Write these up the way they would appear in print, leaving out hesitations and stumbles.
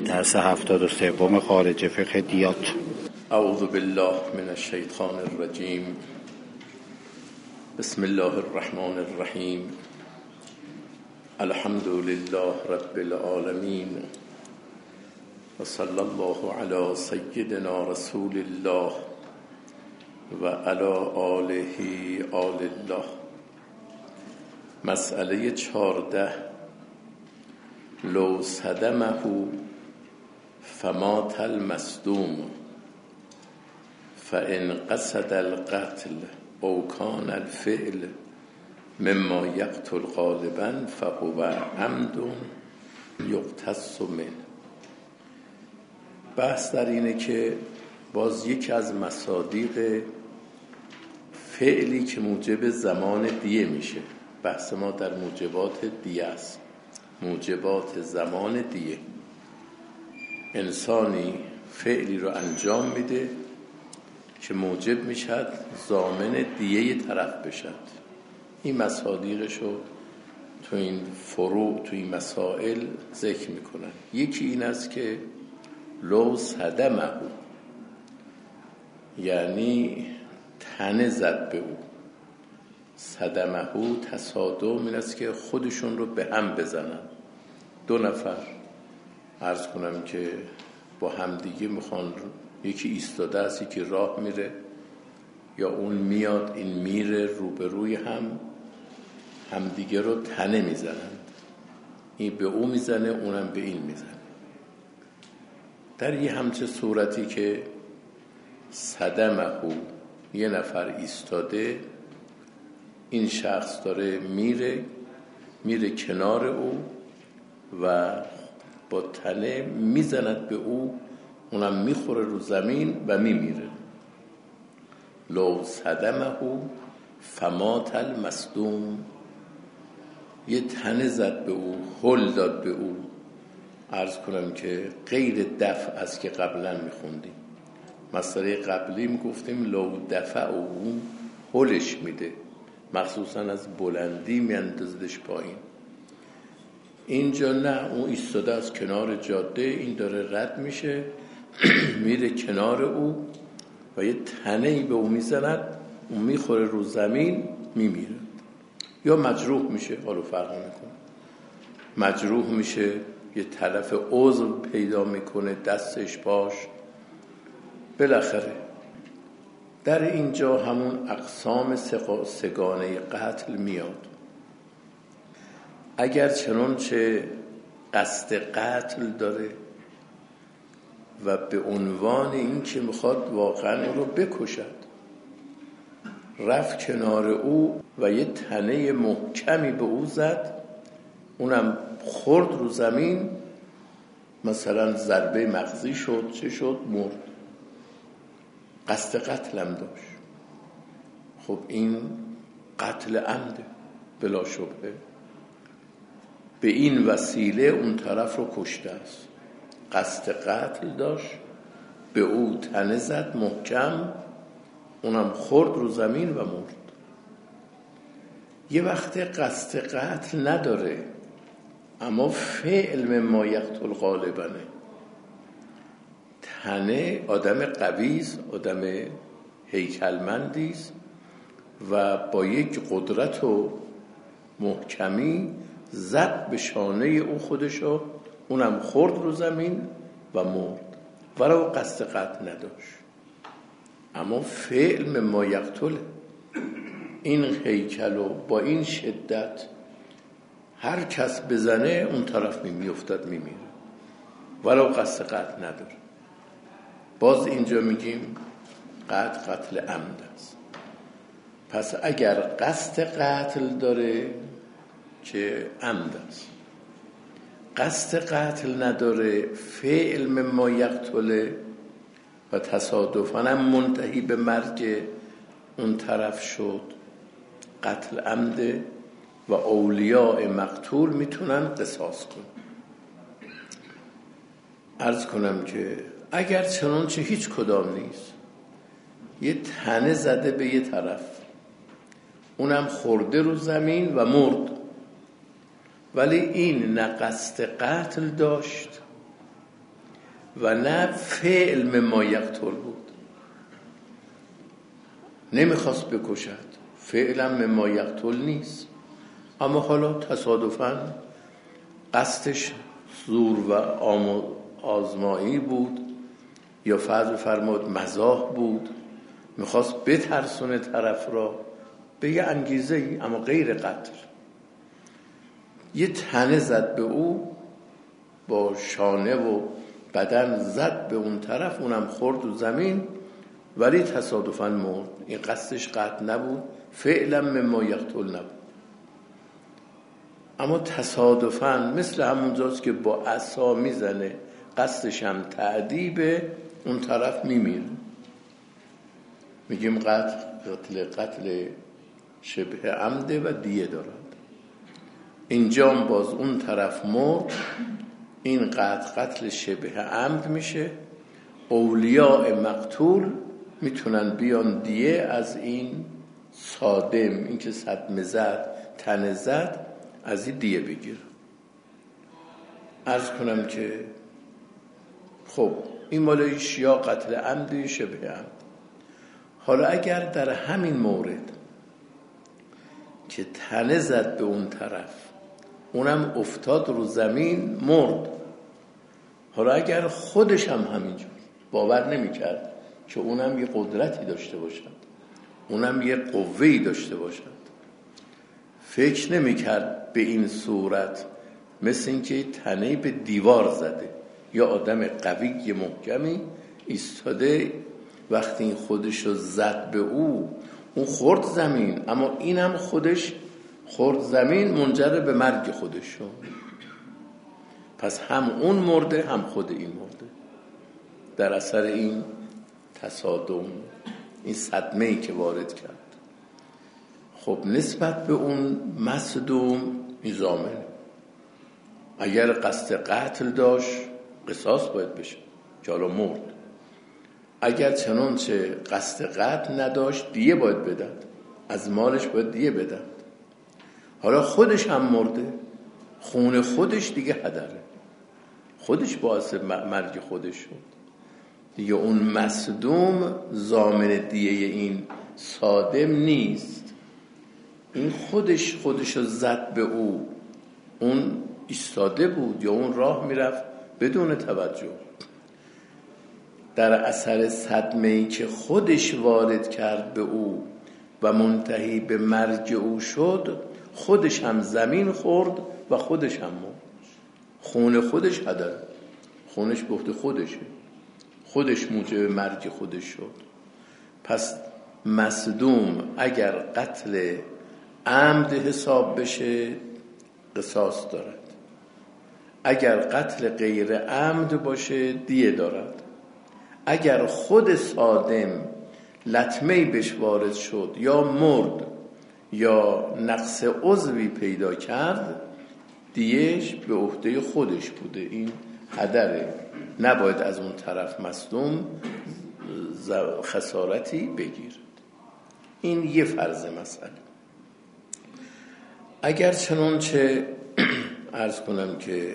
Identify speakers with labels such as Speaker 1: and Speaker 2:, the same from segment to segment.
Speaker 1: درس 73 خارج فقه دیات.
Speaker 2: اعوذ بالله من الشیطان الرجیم. بسم الله الرحمن الرحیم. الحمد لله رب العالمین و صلی الله علی سیدنا رسول الله و علی آله آل الله. مسئله 14. لو صدمه فمات المصدوم فإن قصد القتل او كان الفعل مما يقتل غالبا فهو عمد يقتص منه. بحث در اینه که باز یکی از مصادیق فعلی که موجب زمان دیه میشه. بحث ما در موجبات دیه است. موجبات زمان دیه، انسانی فعلی رو انجام میده که موجب میشد ضامن دیه طرف بشد. این مصادیقش رو تو این فروع، تو این مسائل ذکر میکنن. یکی این است که لو صدمه، یعنی تنه زد به او. صدمه تصادم این است که خودشون رو به هم بزنن. دو نفر عرض کنم که با همدیگه میخوان، یکی ایستاده است یکی راه میره، یا اون میاد این میره، روبروی همدیگه رو تنه میزنن. این به او میزنه، اونم به این میزنه. در یه همچه صورتی که صدمه، یه نفر ایستاده، این شخص داره میره کنار او و با تنه میزند به او، اونم میخوره رو زمین و میمیره. لو صدمه فمات المصدوم، یه تنه زد به او، هل داد به او. عرض کنم که غیر دفع است که قبلا میخوندیم. مسئله قبلی میگفتیم لو دفع او، هلش میده، مخصوصا از بلندی میاندازدش پایین. اینجا نه، اون ایستاده از کنار جاده، این داره رد میشه میره کنار او و یه تنهی به او میزند، اون میخوره رو زمین میمیره. یا مجروح میشه، حالا فرق نمیکنه، مجروح میشه، یه تلف عضو پیدا میکنه، دستش، پاش. بالاخره در اینجا همون اقسام سگانه قتل میاد. اگر چنانچه قصد قتل داره و به عنوان این که میخواد واقعا او رو بکشد، رفت کنار او و یه تنه محکمی به او زد، اونم خورد رو زمین، مثلا ضربه مغزی شد، چه شد؟ مرد. قصد قتلم داشت. خب این قتل عمده بلا شبهه. به این وسیله اون طرف رو کشته است. قصد قتل داشت، به او تنه زد محکم، اونم خورد رو زمین و مرد. یه وقت قصد قتل نداره اما فعل مما یقتل غالبنه. تنه آدم قویست، آدم هیکلمندیست و با یک قدرت و محکمی زد به شانه او خودشو، اونم خورد رو زمین و مرد. ولو قصد قتل نداشت اما فعل مما یقتل. این هیکلو با این شدت هر کس بزنه اون طرف میافتد میمیره، ولو قصد قتل نداره. باز اینجا میگیم قتل عمد است. پس اگر قصد قتل داره که عمد است، قصد قتل نداره، فعل مما یقتل و تصادفاً هم منتهی به مرگ اون طرف شد، قتل عمده و اولیاء مقتول میتونن قصاص کنن. عرض کنم که اگر چنانچه هیچ کدام نیست، یه تنه زده به یه طرف، اونم خورده رو زمین و مرد، ولی این نه قصد قتل داشت و نه فعل مما یقتل بود. نمیخواست بکشد، فعلا مما یقتل نیست، اما حالا تصادفاً قصدش زور و آزمایی بود یا فرض فرمود مزاح بود، میخواست بترسونه طرف را به یه انگیزه ای اما غیر قتل. یه تنه زد به او، با شانه و بدن زد به اون طرف، اونم خورد و زمین، ولی تصادفاً مرد. این قصدش قتل نبود، فعلا مما یقتل نبود، اما تصادفاً مثل همونجاست که با عصا میزنه، قصدش هم تعذیب، اون طرف میمیره. میگیم قتل شبه عمده و دیه دارد. اینجا باز اون طرف مرد، این قتل شبه عمد میشه. اولیاء مقتول میتونن بیان دیه از این صادم، این که صدمه زد، تنه زد، از این دیه بگیر. عرض کنم که خب این مالایش یا قتل عمد شبه عمد. حالا اگر در همین مورد که تنه زد به اون طرف، اونم افتاد رو زمین مرد، حالا اگر خودش هم همینجور باور نمی‌کرد که اونم یه قدرتی داشته باشد، اونم یه قوه‌ای داشته باشد، فکر نمی‌کرد به این صورت، مثل این که تنهی به دیوار زده یا آدم قوی محکمی ایستاده، وقتی این خودشو زد به اون خورد زمین، اما اینم خودش خورد زمین، منجر به مرگ خودش شد. پس هم اون مرده هم خود این مرده در اثر این تصادم، این صدمه‌ای که وارد کرد. خب نسبت به اون مصدوم این ضامن، اگر قصد قتل داشت قصاص باید بشه که حالا مرد، اگر چنانچه قصد قتل نداشت دیه باید بدد، از مالش باید دیه بدد. حالا خودش هم مرده، خون خودش دیگه هدره، خودش باعث مرگ خودش شد دیگه. اون مصدوم ضامن دیه این صادم نیست، این خودشو زد به او، اون ایستاده بود یا اون راه میرفت بدون توجه، در اثر صدمه‌ای که خودش وارد کرد به او و منتهی به مرگ او شد، خودش هم زمین خورد و خودش هم مرد. خون خودش هدر، خونش بخت خودشه، خودش موجب مرگ خودش شد. پس مصدوم اگر قتل عمد حساب بشه قصاص دارد، اگر قتل غیر عمد باشه دیه دارد. اگر خود صادم لطمه‌ای بهش وارد شد یا مرد یا نقص عضوی پیدا کرد، دیهش به عهده خودش بوده، این هدره، نباید از اون طرف مصدوم خسارتی بگیرد. این یه فرض مسئله. اگر چنانچه عرض کنم که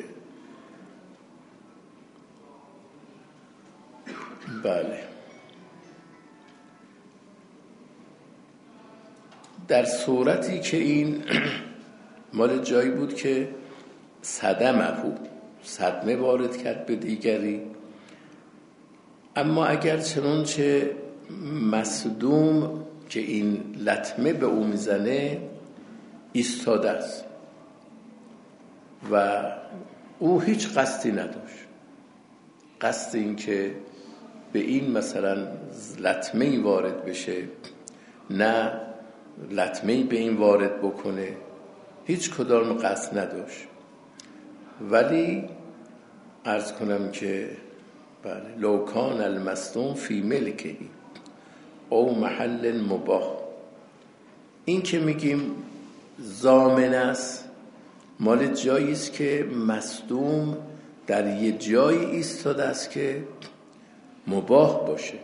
Speaker 2: بله در صورتی که این مال جایی بود که صدمه وارد کرد به دیگری، اما اگر چنانچه مصدوم که این لطمه به او میزنه ایستاده است و او هیچ قصدی نداشت، قصد این که به این مثلا لطمه‌ای وارد بشه، نه لطمه‌ای به این وارد بکنه، هیچ کدام قصد نداشت، ولی عرض کنم که بله لو کان المصدوم فی ملکه او محل مباح، این که میگیم ضامن است مال جایی است که مصدوم در یه جایی ایستاده است که مباح باشه.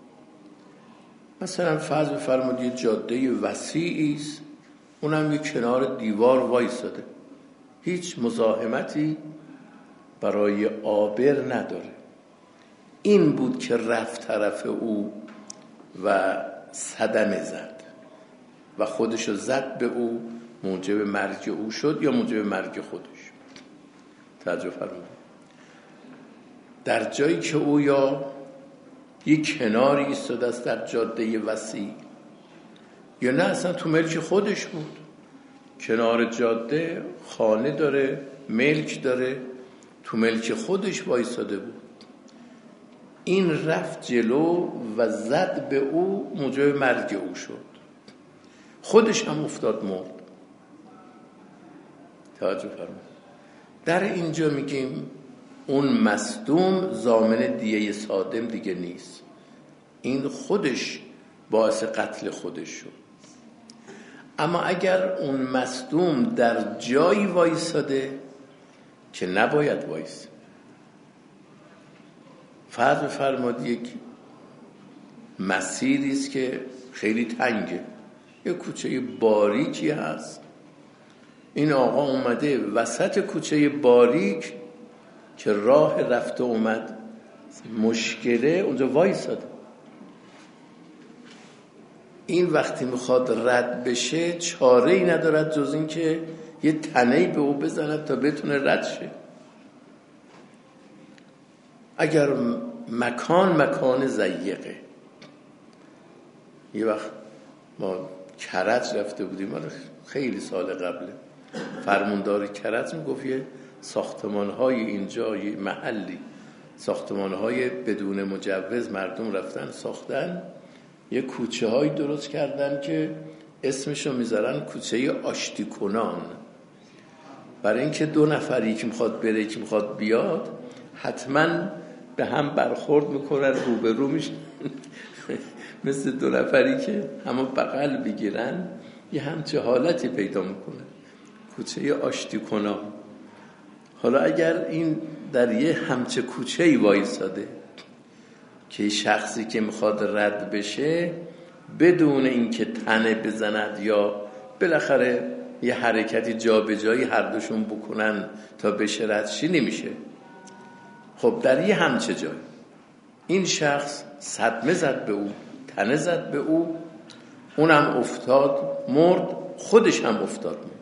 Speaker 2: مثلا فرض بفرمایید یه جاده وسیعی است، اونم یه کنار دیوار وایساده، هیچ مزاحمتی برای عابر نداره، این بود که رفت طرف او و صدمه زد و خودشو زد به او، موجب مرگ او شد یا موجب مرگ خودش. توجه فرمایید. در جایی که او یا یک کناری ایستاده است در جاده وسیع، یا نه اصلا تو ملک خودش بود، کنار جاده خانه داره، ملک داره، تو ملک خودش وایساده بود. این رفت جلو و زد به او، موجب مرگ او شد، خودش هم افتاد مرد. توجه فرمایید. در اینجا میگیم اون مصدوم ضامن دیه صادم دیگه نیست، این خودش باعث قتل خودش شد. اما اگر اون مصدوم در جایی وایساده که نباید وایسه، فرض بفرمایید یک مسیری است که خیلی تنگه، یک کوچه باریکی هست، این آقا اومده وسط کوچه باریک که راه رفته اومد مشکله، اونجا وایساده. این وقتی میخواد رد بشه چاره ای ندارد جز این که یه تنهی به او بزند تا بتونه رد شه. اگر مکان ضیقه، یه وقت ما کرج رفته بودیم، خیلی سال قبله، فرماندار کرج میگفت یه ساختمان‌های اینجا، یه محلی ساختمان‌های بدون مجوز مردم رفتن ساختن، یه کوچه‌هایی درست کردن که اسمشو میذارن کوچه آشتی کنان، برای اینکه دو نفر، یکی میخواد بره یکی میخواد بیاد، حتما به هم برخورد میکنن، روبرو میشن مثل دو نفری که همه بغل بگیرن، یه همچه حالتی پیدا میکنه، کوچه آشتی کنان. حالا اگر این در یه همچه کوچه‌ای وایساده که شخصی که میخواد رد بشه بدون اینکه تنه بزند یا بالاخره یه حرکتی جا به جایی هر دوشون بکنن تا بشه رد شی، نمیشه. خب در یه همچه جایی این شخص صدمه زد به او، تنه زد به او، اونم افتاد مرد، خودش هم افتاد مرد.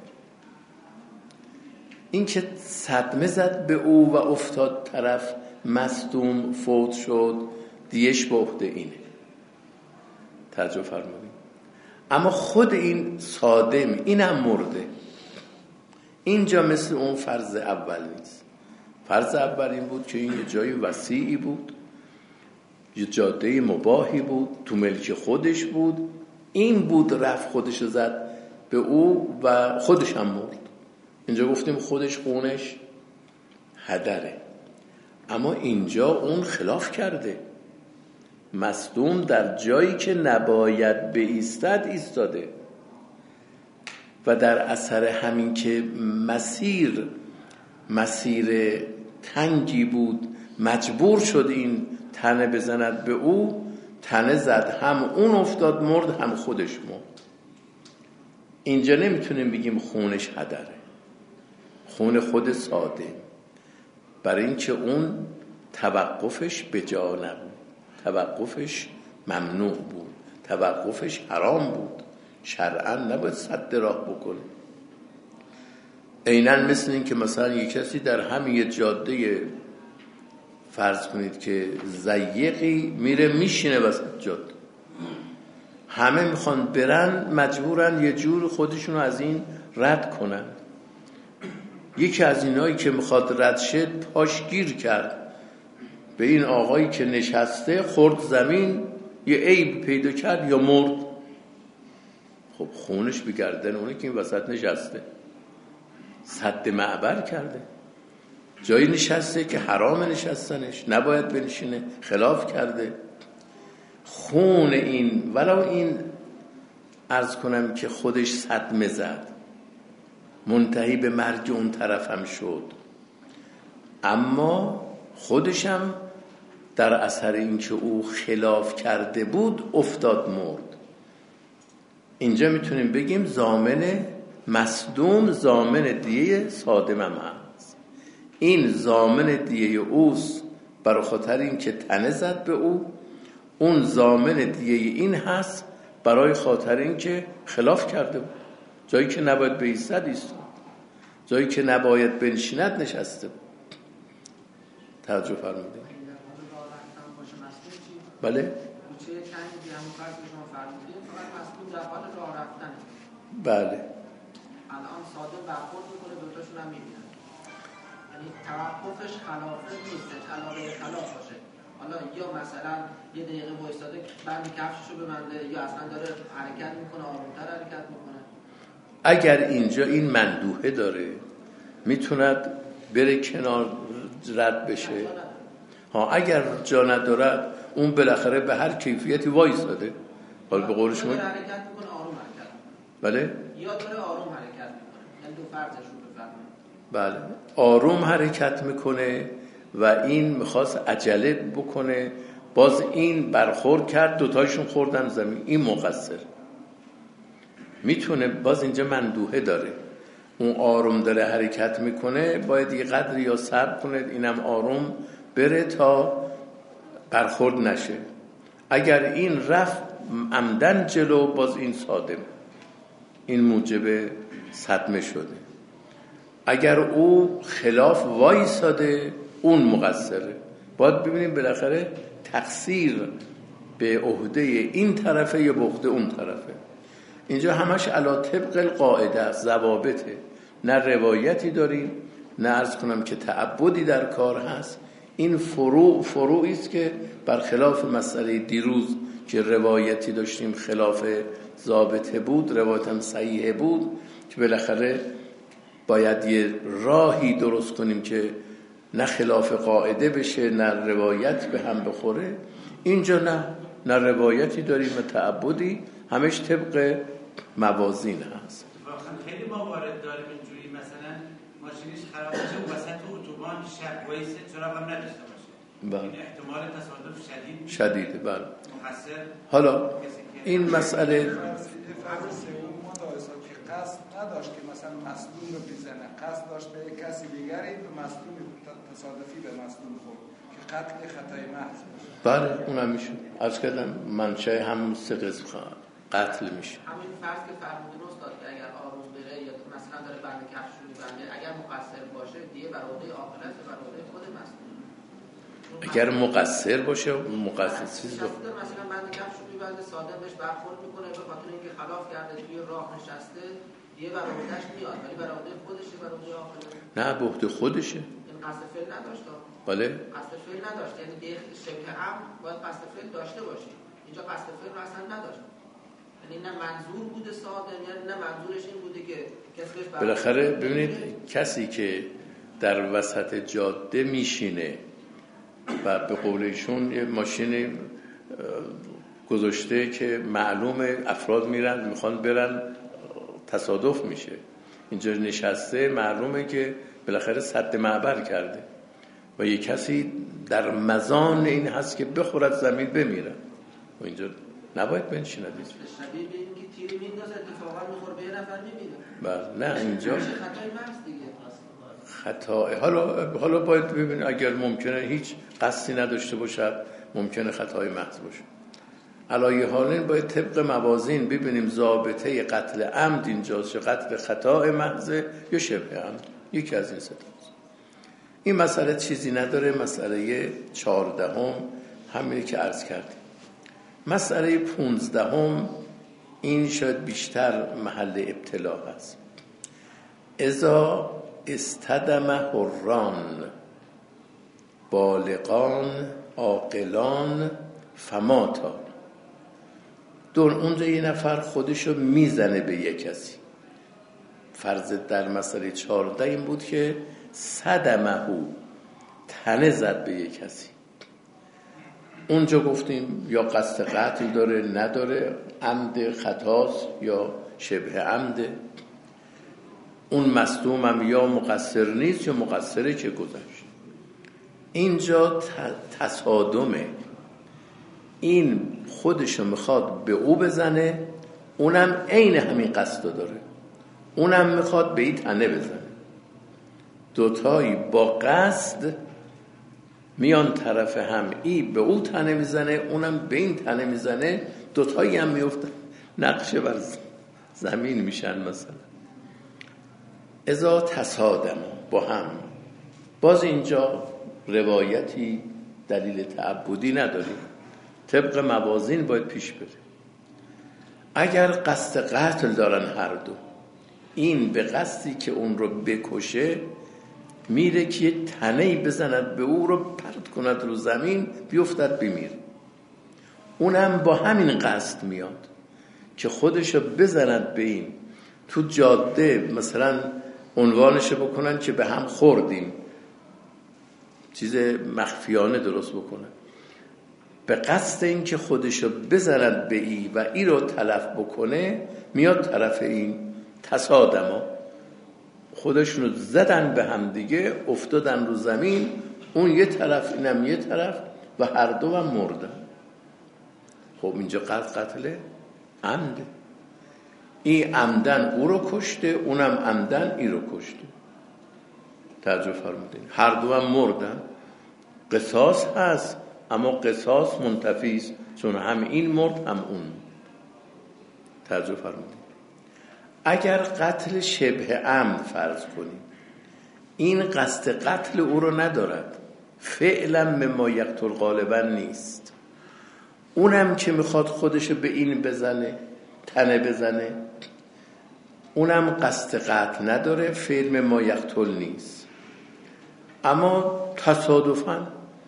Speaker 2: این که صدمه زد به او و افتاد طرف مصدوم فوت شد، دیش به عهده اینه. توجه فرمایید. اما خود این صادم اینم مرده. اینجا مثل اون فرض اول نیست. فرض اول این بود که این یه جای وسیعی بود، یه جاده مباحی بود، تو ملک خودش بود، این بود رفت خودش زد به او و خودش هم مرد. اینجا گفتیم خودش خونش هدره. اما اینجا اون خلاف کرده، مصدوم در جایی که نباید بایستد ایستاده و در اثر همین که مسیر تنگی بود مجبور شد این تنه بزند به او، تنه زد، هم اون افتاد مرد هم خودش مرد. اینجا نمیتونیم بگیم خونش هدره، خون خود ساده، برای اینکه اون توقفش به جا نبود، توقفش ممنوع بود، توقفش حرام بود، شرعاً نباید سد راه بکنه. عیناً مثل این که مثلا یک کسی در همین یه جاده فرض کنید که ضیقی میره میشینه وسط جاده، همه میخوان برن، مجبورن یه جور خودشونو از این رد کنن. یکی از اینایی که میخواد رد شه پاش گیر کرد به این آقایی که نشسته، خورد زمین، یه عیب پیدا کرد یا مرد. خب خونش به گردن اونه که این وسط نشسته، سد معبر کرده، جایی نشسته که حرام نشستنش، نباید بنشینه، خلاف کرده. خون این ولو این عرض کنم که خودش صدمه زد، منتهی به مرگ اون طرف هم شد، اما خودشم در اثر اینکه او خلاف کرده بود افتاد مرد. اینجا میتونیم بگیم ضامن مصدوم ضامن دیه صادم هم هست. این ضامن دیه اوست برای خاطر این که تنه زد به او، اون ضامن دیگه این هست برای خاطر این که خلاف کرده بود، جایی که نباید بایستد ایستاد، جایی که نباید بنشیند نشسته بود. توجه فرمودید؟ بله؟ بله.
Speaker 3: الان صادق برخورد میکنه، دوتاشون هم میبینن، یعنی توقفش خلافه نیست، علاقه خلاف باشه. حالا یا مثلا یه دقیقه وایساده بند کفششو ببنده، یا اصلا داره حرکت میکنه، آرومتر حرکت میکنه.
Speaker 2: اگر اینجا این مندوحه داره میتوند بره کنار رد بشه. ها اگر جا ندارد اون بالاخره به هر کیفیتی وایساده. حالا به قول شما
Speaker 3: حرکت میکنه، آروم حرکت میکنه.
Speaker 2: بله؟
Speaker 3: یا داره آروم حرکت میکنه، یعنی دو فرضش رو بفرمایید.
Speaker 2: بله، آروم حرکت میکنه و این میخواست عجله بکنه، باز این برخورد کرد، دوتایشون خوردن زمین، این مقصر. میتونه باز اینجا مندوحه داره، اون آروم داره حرکت میکنه، باید یه قدری یا صبر کنه اینم آروم بره تا برخورد نشه. اگر این رفت عمدن جلو، باز این صادم، این موجب صدمه شده. اگر او خلاف وایساده، اون مقصره. باید ببینیم بالاخره تقصیر به عهده این طرفه یا به عهده اون طرفه. اینجا همش علا طبق القاعده است، ضوابطه، نه روایتی داریم نه عرض کنم که تعبدی در کار هست. این فروعی است که برخلاف مسئله دیروز که روایتی داشتیم خلاف ضابطه بود، روایت هم صحیحه بود، که بالاخره باید یه راهی درست کنیم که نه خلاف قاعده بشه نه روایت به هم بخوره. اینجا نه روایتی داریم و تعبدی، همش طبق موازین هست.
Speaker 4: خیلی موارد داریم اینجوری، مثلا ماشینش خراب بشه و وسط اتوبان شب وایسه، چراغ هم نداشته باشه.
Speaker 2: بله.
Speaker 4: این احتمال تصادف
Speaker 2: شدیده. بله.
Speaker 4: مقصر.
Speaker 2: حالا این مسئله
Speaker 5: قصد نداشت که مثلا مصدوم رو بزنه، قصد داشت به کسی دیگری، به مصدوم تصادفی به مصدوم خورد که قتل خطای محض باشه.
Speaker 2: بله اونم میشه. عرض کردم منشأ همون سه قسم قتل میشه.
Speaker 3: همین فرض که فرمودین استاد که اگر آروم بره یا مثلا داره بند کفش رو می‌بنده، اگر مقصر باشه دیگه بر عهده عاقلت، بر عهده خود مصدوم.
Speaker 2: اگر مقصر باشه مقصر چیز رو
Speaker 3: مثلا بند کفش رو می‌بنده، صادق بهش برخورد میکنه به خاطر اینکه خلاف کرده، توی راه نشسته، دیگه بر عهده‌اش میاد، ولی بر عهده خودشه، بر عهده عاقلت.
Speaker 2: نه، به عهده خودشه.
Speaker 3: این قصد فعل نداشت.
Speaker 2: بله.
Speaker 3: قصد فعل نداشت، یعنی شبه امر باید قصد فعل داشته باشی. اینجا قصد فعل رو اصلا نداشت. یعنی نه منظور بوده صادق، یعنی نه منظورش این بوده که کسی بهش
Speaker 2: بالاخره ببینید کسی که در وسط جاده میشینه و به قول ایشون یه ماشین گذاشته که معلومه افراد میرن میخوان برن، تصادف میشه، اینجا نشسته، معلومه که بالاخره سد معبر کرده و یه کسی در مزان این هست که بخورد زمین بمیره و اینجا نباید بنشیند.
Speaker 3: شبیه به این که تیری میندازه اتفاقا میخوره به یه نفر میمیره.
Speaker 2: بله، نه اینجا
Speaker 3: خطای محض دیگه.
Speaker 2: خطا. حالا باید ببینید اگر ممکنه هیچ قصدی نداشته باشد، ممکنه خطای محض باشه. علایه حالین باید طبق موازین ببینیم ضابطه قتل عمد اینجاست یا قتل خطای محض یا شبه عمد، یکی از این سه تا. این مسئله چیزی نداره. مسئله 14 همینی که عرض کردیم. مسئله 15 این شاید بیشتر محل ابتلا هست. اذا استدم حران بالغان عاقلان فماتا. اونجا یه نفر خودشو میزنه به یک کسی. فرض در مسئله 14 این بود که صدمه، تنه زد به یک کسی. اونجا گفتیم یا قصد قتل داره نداره، عمد خطاست یا شبه عمده. اون مصدوم هم یا مقصر نیست یا مقصره که گذشت. اینجا تصادمه، این خودشو میخواد به او بزنه، اونم عین همین قصد داره، اونم میخواد به این تنه بزنه. دوتایی با قصد میان طرف هم، این به اون تنه میزنه، اونم به این تنه میزنه، دوتایی هم میفتن نقشه بر زمین میشن. مثلا اذا تصادم با هم، باز اینجا روایتی دلیل تعبدی نداریم، طبق موازین باید پیش بره. اگر قصد قتل دارن هر دو، این به قصدی که اون رو بکشه میره که یه تنهی بزند به او رو پرت کند رو زمین بیفتد بمیر. اونم با همین قصد میاد که خودشو بزند به این. تو جاده مثلا عنوانشو بکنن که به هم خوردیم، چیز مخفیانه درست بکنن، به قصد این که خودشو بزند به این و این رو تلف بکنه، میاد طرف این. تصادما، خودشونو زدن به هم دیگه، افتادن رو زمین، اون یه طرف اینم یه طرف و هر دو هم مردن. خب اینجا قتل عمده، این عمدن او رو کشته، اونم عمدن این رو کشته. توجه فرمودین؟ هر دو هم مردن. قصاص هست اما قصاص منتفیست، چون هم این مرد هم اون. توجه فرمودین؟ اگر قتل شبه عمد فرض کنیم، این قصد قتل او رو ندارد، فعلا مما یقتل غالبا نیست، اونم که میخواد خودشو به این بزنه، تنه بزنه، اونم قصد قتل نداره، فعل مما یقتل نیست، اما تصادفاً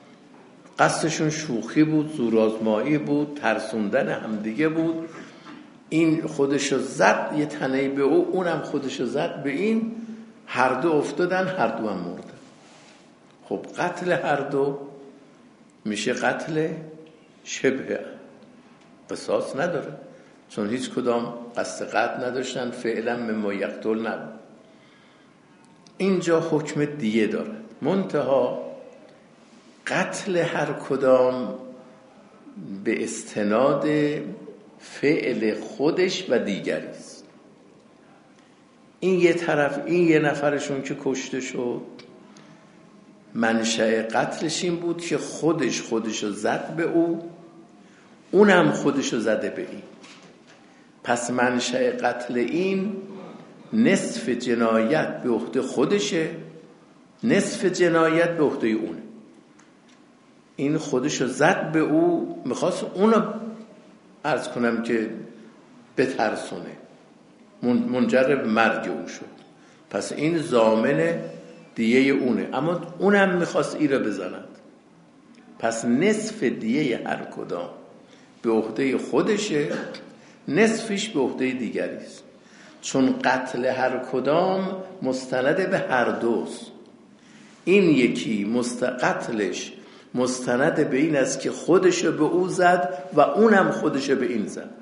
Speaker 2: قصدشون شوخی بود، زورآزمایی بود، ترسوندن همدیگه بود. این خودشو زد یه تنهی به او، اونم خودشو زد به این، هر دو افتادن، هر دو هم مردن. خب قتل هر دو میشه قتل شبه، قصاص نداره، چون هیچ کدام قصد قتل نداشتن، فعلا مما یقتل نبود. اینجا حکم دیه داره، منتها قتل هر کدام به استناد فعل خودش و دیگری است. این یه طرف، این یه نفرشون که کشته شد، منشأ قتلش این بود که خودشو زد به او، اونم خودشو زده به این. پس منشأ قتل این نصف جنایت به عهده خودشه، نصف جنایت به عهده اونه. این خودشو زد به او، میخواست اونو عرض کنم که بترسونه، منجر به مرگ او شد، پس این ضامن دیه اونه، اما اونم میخواست ای رو بزند. پس نصف دیه هر کدام به عهده خودشه، نصفش به عهده دیگری است، چون قتل هر کدام مستند به هر دوست. این یکی قتلش مستند به این است که خودشو به او زد و اونم خودشو به این زد.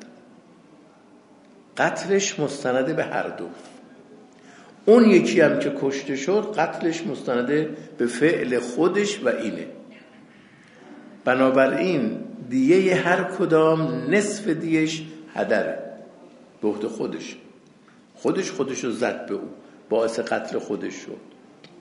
Speaker 2: قتلش مستند به هر دو. اون یکی هم که کشته شد قتلش مستند به فعل خودش و اینه. بنابراین دیه هر کدام نصف دیش هدره، به عهده خودش. خودشو زد به او، باعث قتل خودش شد،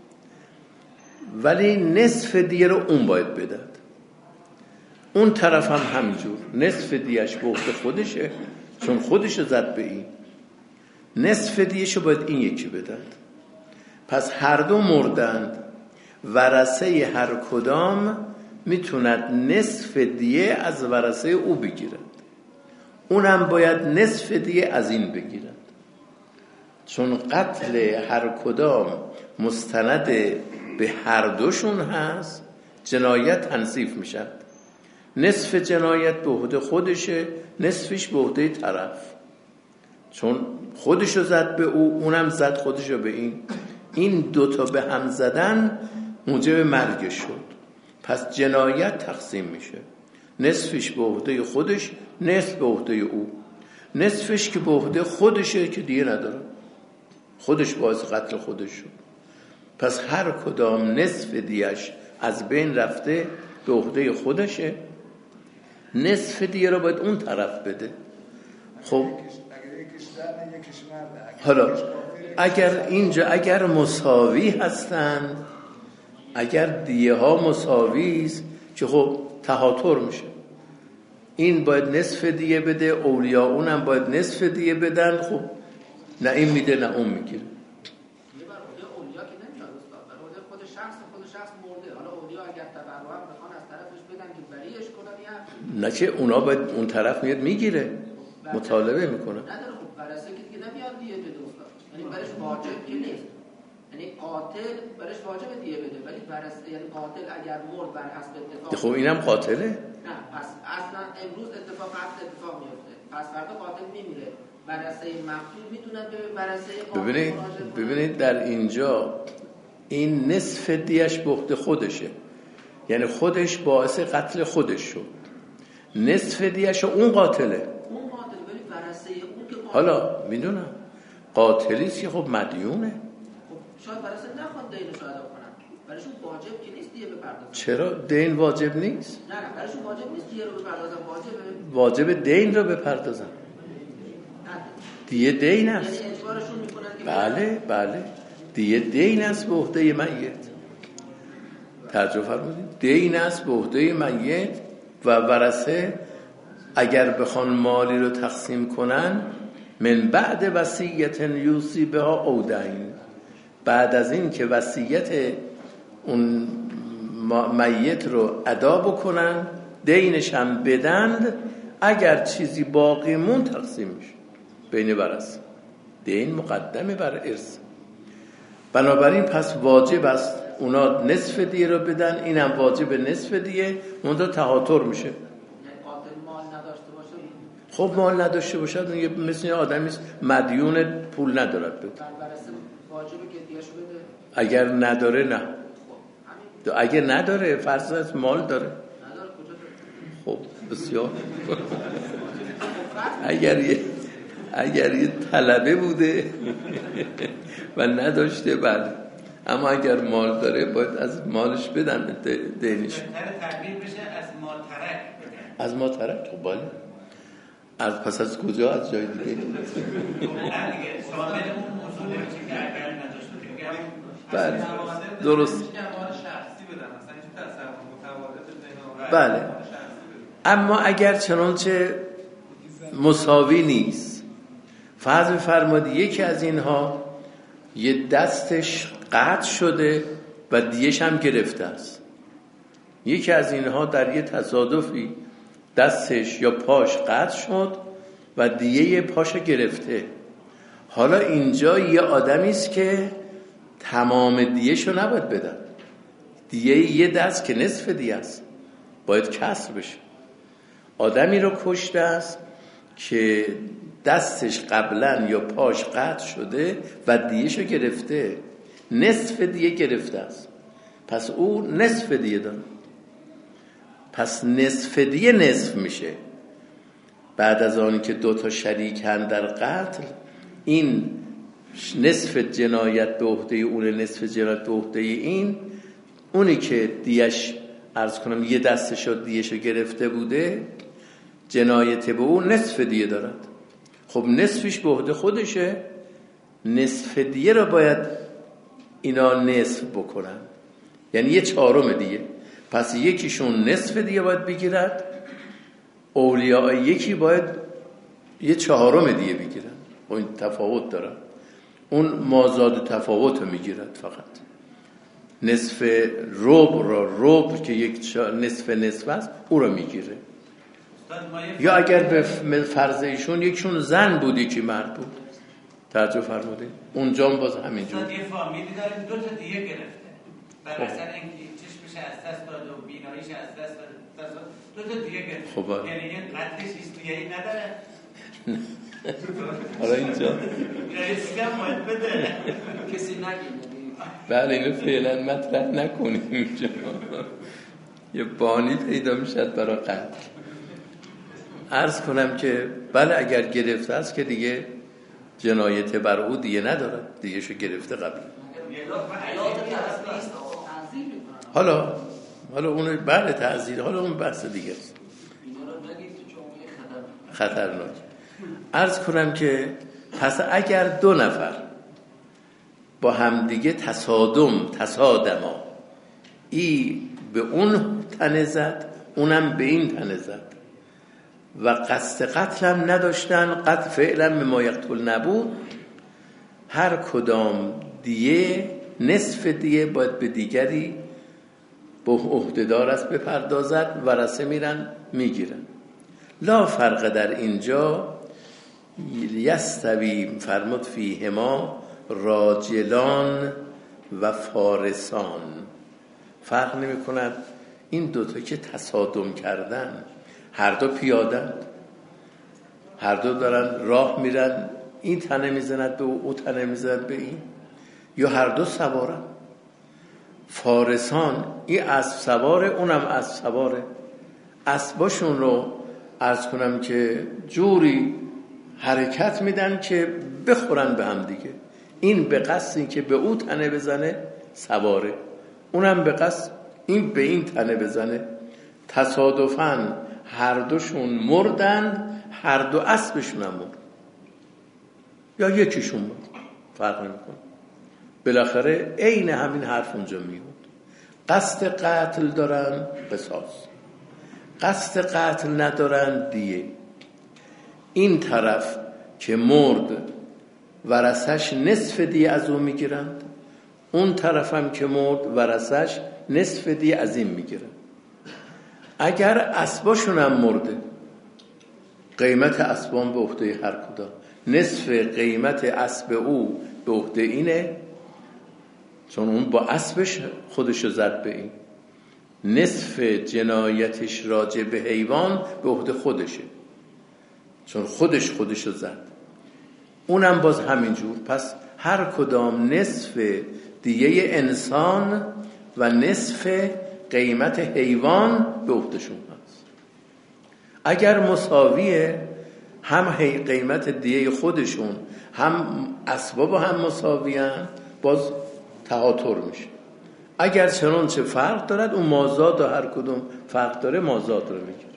Speaker 2: ولی نصف دیه رو اون باید بدد. اون طرف هم همینجور، نصف دیهش به عهده خودشه، چون خودشو زد به این، نصف دیهشو باید این یکی بدد. پس هر دو مردند، ورثه هر کدام میتوند نصف دیه از ورثه او بگیرد، اونم باید نصف دیه از این بگیرد. چون قتل هر کدام مستند به هر دوشون هست، جنایت تنصیف میشد. نصف جنایت به عهده خودشه، نصفش به عهده طرف، چون خودشو زد به او، اونم زد خودشو به این. این دوتا به هم زدن موجب مرگ شد، پس جنایت تقسیم میشه، نصفش به عهده خودش، نصف به عهده او. نصفش که به عهده خودشه که دیگه نداره، خودش باعث قتل خودش شد، پس هر کدام نصف دیش از بین رفته، به عهده خودشه، نصف دیگه رو باید اون طرف بده. خب حالا اگر اینجا اگر مساوی هستن، اگر دیه ها مساوی است که خب تهاتر میشه، این باید نصف دیه بده، اولیا اونم باید نصف دیه بدن، خب نه این میده نه اون میگیره.
Speaker 3: اولیا که نمیاد استاد، برای خود شخص مرده، حالا اولیا اگر تبرع بخوان از طرفش بدن که بریش کنن یا
Speaker 2: نه چه اونا باید اون طرف میاد میگیره، مطالبه میکنه.
Speaker 3: نداره خب برسه که دیگه نمیاد دیه بده استاد، یعنی برش واجب که نیست، یعنی قاتل برش واجب دیه بده، ولی برسه یعنی قاتل اگر مرد بر حسب اتفاق.
Speaker 2: خب اینم قاتله؟
Speaker 3: نه پس اصلا امروز اتفاق میفته، پس فردا قاتل میمیره، برسه مقتول میتونن به برسه قاتل.
Speaker 2: ببینید در اینجا این نصف دیش بخت خودشه، یعنی خودش باعث قتل خودش شد، نصف دیش اون قاتله،
Speaker 3: ولی برسه اون که
Speaker 2: حالا میدونم قاتلیست که خب مدیونه،
Speaker 3: خب شاید برسه نخواد دینش رو ادا کنن، برایشون واجب که نیست دیه بپردازن.
Speaker 2: چرا دین واجب نیست؟
Speaker 3: نه برایشون واجب نیست دیه رو بپردازن،
Speaker 2: واجب دین رو بپردازن، دیه دین است.
Speaker 3: یعنی اجبارشون میکنن که
Speaker 2: بله دیه دین است به عهده میت. توجه فرمودید؟ دین است به عهده میت و ورثه اگر بخوان مالی رو تقسیم کنن من بعد وصیت یوصی بها او دین، بعد از این که وصیت اون میت رو ادا بکنن دینش هم بدند، اگر چیزی باقی مون تقسیم میشه بین ورثه. دین مقدمه بر ارث، بنابراین پس واجب است اونا نصف دیه رو بدن، اینم واجب نصف دیه، اونجا تهاتر میشه.
Speaker 3: قاتل مال نداشته باشه،
Speaker 2: خب مال نداشته باشد مثل آدمی است مدیون پول ندارد بده،
Speaker 3: واجبه که دیه‌شو بده.
Speaker 2: اگر نداره نه، اگر نداره فرض از مال داره،
Speaker 3: نداره کجا
Speaker 2: خب
Speaker 3: داره؟
Speaker 2: بسیار اگر یه طلبه بوده و نداشته بله، اما اگر مال داره باید از مالش بدن دینش.
Speaker 4: تعبیر بشه از ما ترک بدن.
Speaker 2: از ما ترک خب بله. پس از کجا؟ از جای دیگه.
Speaker 4: نه دیگه شامل اون موضوع نمیشه که اگر نداشته
Speaker 2: بله درست. بله اما اگر چنانچه مساوی نیست، فرض بفرمایید یکی از اینها یه دستش قطع شده و دیهش هم گرفته است، یکی از اینها در یه تصادفی دستش یا پاش قطع شد و دیه پاش گرفته، حالا اینجا یه آدمی است که تمام دیهشو نباید بدن، دیه یه دست که نصف دیه است باید کسر بشه. آدمی رو کشته است که دستش قبلا یا پاش قطع شده و دیهشو گرفته، نصف دیه گرفته است، پس او نصف دیه داره، پس نصف دیه نصف میشه. بعد از آنی که دوتا شریکن در قتل، این نصف جنایت به عهده اون، نصف جنایت به عهده این، اونی که دیش عرض کنم یه دستشو دیهشو گرفته بوده جنایت به اون نصف دیه دارد، خب نصفش به عهده خودشه، نصف دیه رو باید اینا نصف بکنن، یعنی یه چهارم دیه، پس یکیشون نصف دیه باید بگیرد، اولیاء یکی باید یه چهارم دیه بگیرن، اون تفاوت دارن، اون مازاد تفاوت رو میگیرد، فقط نصف ربع که یک نصف است او رو میگیره. یا اگر به فرض ایشون یکشون زن بود یکی مرد بود، توجه فرمودید اونجا باز همینجور
Speaker 4: یه فامیلی داریم دو تا دیگه گرفته، مثلا اینکه چشمش از دست داده و بیناییش از دست داده، دو تا دیگه گرفته،
Speaker 2: خب
Speaker 4: یعنی این قتلش هیستریایی نداره.
Speaker 2: حالا اینجا
Speaker 4: رئیسی هم باید بده
Speaker 3: کسی نگیم.
Speaker 2: بله اینو فعلا مطرح نکنیم اینجا، یه بانی پیدا میشد برای قتل. عرض کنم که بله اگر گرفته است که دیگه جنایت بر او دیگه نداره، دیگه شو گرفته قبل. حالا اون بله تعزیر، حالا اون بحث دیگه است خطرناک. عرض کنم که پس اگر دو نفر با همدیگه تصادما ای به اون تنه زد، اونم به این تنه زد و قصد قتل هم نداشتن. قد فعلا مما یقتل نبود. هر کدام دیه، نصف دیه باید به دیگری به عهده‌دار است بپردازد، ورثه میرن میگیرن. لا فرق در اینجا. یستوی فرمود فیهما راجلان و فارسان. فرق نمی کند. این دوتا که تصادم کردن، هر دو پیادند، هر دو دارن راه میرن، این تنه میزند به او تنه میزند به این، یا هر دو سوارن. فارسان این اسب سواره، اونم اسب سواره. اسباشون رو عرض کنم که جوری حرکت میدن که بخورن به هم دیگه. این به قصد این که به او تنه بزنه سواره، اونم به قصد این به این تنه بزنه. تصادفاً هر دوشون مردن، هر دو اسبشون هم مرد، یا یکیشون مرد، فرق نمیکنه. بالاخره عین همین حرف اونجا میگود. قصد قتل دارن قصاص، قصد قتل ندارن دیه. این طرف که مرد ورثش نصف دیه از اون میگیرند، اون طرف هم که مرد ورثش نصف دیه از این میگیرند. اگر اسباشون هم مرده، قیمت اسبان به عهده هر کدام. نصف قیمت اسب او به عهده اینه، چون اون با اسبش خودشو زد به این. نصف جنایتش راجع به حیوان به عهده خودشه، چون خودشو زد. اونم باز همینجور. پس هر کدام نصف دیگه انسان و نصف قیمت حیوان به عهدهشون هست. اگر مساویه، هم قیمت دیگه خودشون هم اسباب هم مساویان، باز تهاتر میشه. اگر چنانچه فرق دارد، اون مازاد و هر کدوم فرق داره مازاد رو میگیره.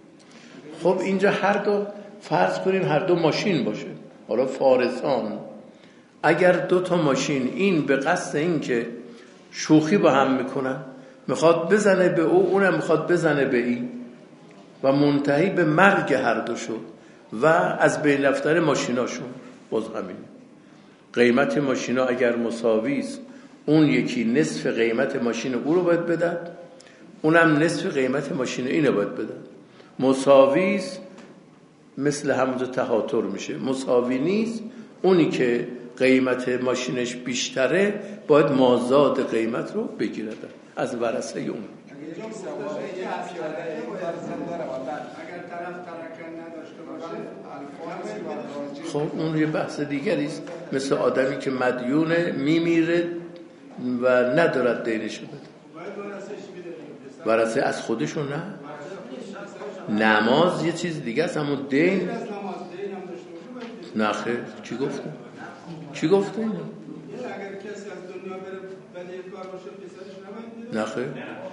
Speaker 2: خب اینجا هر دو فرض کنیم هر دو ماشین باشه. حالا فارسان اگر دو تا ماشین، این به قصد این که شوخی با هم میکنن، میخواد بزنه به او، اونم میخواد بزنه به این و منتهی به مرگ هر دو شد و از بین رفتن ماشیناشون. باز همین قیمت ماشینا اگر مساوی است، اون یکی نصف قیمت ماشین او رو باید بدن، اونم نصف قیمت ماشین اینو باید بدن. مساوی است مثل همونجا تهاتر میشه. مساوی نیست، اونی که قیمت ماشینش بیشتره باید مازاد قیمت رو بگیرد از ورثه اون. خب اون یه بحث دیگری است. مثل آدمی که مدیونه میمیره و ندارد دینشو بده، ورثه از خودشون نه. نماز یه چیز دیگه است، همون دین نه. خیر چی گفته؟ چی گفته اینو؟
Speaker 6: اگر کسی از دنیا بره بدهکار باشه پسرش نباید؟
Speaker 2: نه خیر.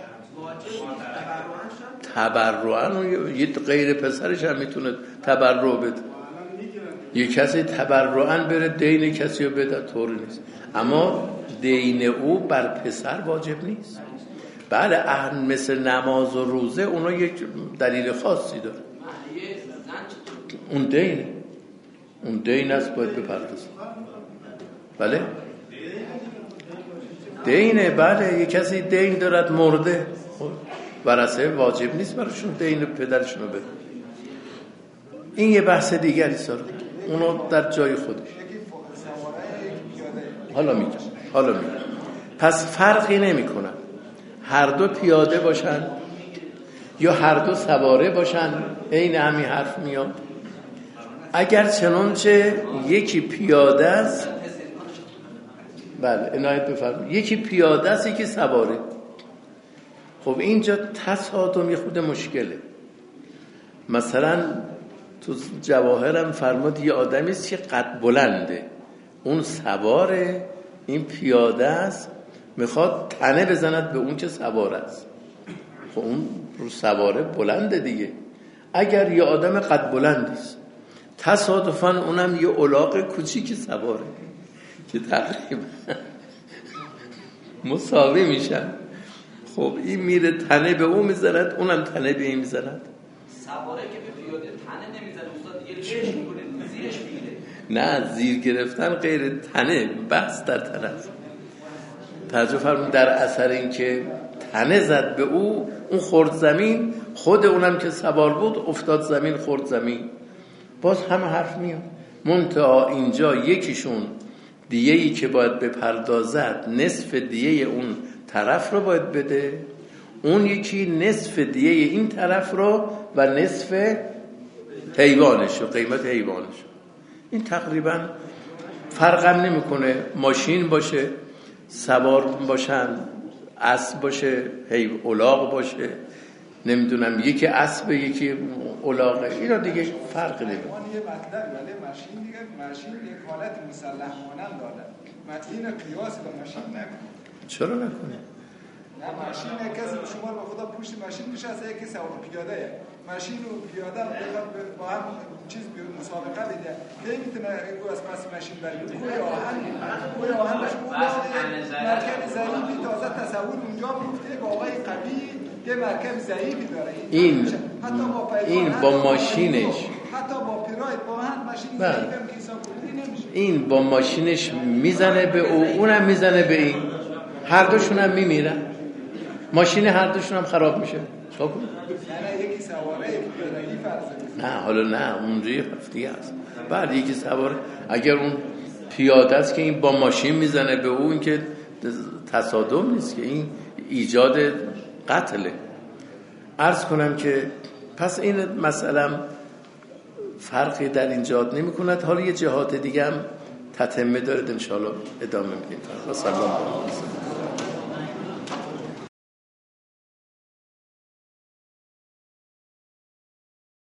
Speaker 2: تبرعاً یه غیر پسرش هم میتونه تبرع بده. یه کسی تبرعاً بره دین کسی رو بده، طور نیست. اما دین او بر پسر واجب نیست. بله مثل نماز و روزه اونا یک دلیل خاصی داره. اون دینه، اون دین است باید بپردازه. بله دینه. بله یک کسی دین دارد مرده، ورثه واجب نیست براشون دین پدرشون رو بده. این یه بحث دیگری ساره، اونو در جای خودش. حالا میگم. پس فرقی نمی کنن هر دو پیاده باشن یا هر دو سواره باشن، عین همین حرف میاد. اگر چنانچه یکی پیاده است، بله عنایت بفرمایید، یکی پیاده است یکی سواره. خب اینجا تصادم یه خود مشکله. مثلا تو جواهرم فرمود یه آدمی است که قد بلنده، اون سواره، این پیاده است، میخواد تنه بزند به اون که سوار است. خب اون رو سواره بلنده دیگه. اگر یه آدم قد بلندی است، تصادفاً اونم یه الاغ کوچیک سواره که تقریبا مساوی میشن. خب این میره تنه به اون میزند، اونم تنه به این میزند.
Speaker 7: سواره که به پیاده تنه نمیزنه استاد، دیگه لش میکنه، زیرش میگیره.
Speaker 2: نه، زیر گرفتن غیر تنه، بحث در تنه است. توجه فرمون در اثر این که تنه زد به او، اون خورد زمین، خود اونم که سوار بود افتاد زمین، خورد زمین. باز همه حرف میاد. منتها اینجا یکیشون دیه‌ای که باید بپردازد نصف دیه اون طرف رو باید بده، اون یکی نصف دیه این طرف رو و نصف حیوانش و قیمت حیوانش. این تقریبا فرقم نمیکنه، ماشین باشه، سوار باشن، اسب باشه، الاغ باشه، نمیدونم یکی اسب یکی الاغه، اینا دیگه فرق نمیکنه.
Speaker 5: یه مطلب ولی ماشین دیگه، ماشین یک حالت مسلح مانند داره. متین قیاس با ماشین نکنه.
Speaker 2: چرا نکنه؟
Speaker 5: نه ماشین کسی شما به خدا پشت ماشین نشسته، یکی سوار پیاده، ماشین و پیاده با هم چیز مسابقه بده، کی میتونه از پس ماشین بره؟ کوی آهنش مرکب ضعیفی تازه تصور اونجا گفته که آقای قوی یه مرکب ضعیفی داره.
Speaker 2: این با ماشینش،
Speaker 5: حتی با پیراید با هم ماشین ضعیفی که حساب کنی نمیشه. این
Speaker 2: با ماشینش میزنه به او، اونم میزنه به این، هر دوشون هم میمیرن، ماشین هر دوشون هم خراب میشه. چطور کنه؟
Speaker 5: نه یکی سواره یکی پیادگی فرض.
Speaker 2: نه حالا نه، اونجوری هفتی هست. بعد یکی سواره، اگر اون پیاده است که این با ماشین میزنه به او، این که تصادم نیست، که این ایجاد قتله. عرض کنم که پس این مسئله فرقی در اینجا نمی کند. حالا یه جهات دیگه هم تتمه دارد، انشاءالله ادامه میدیم. و سلام علیکم.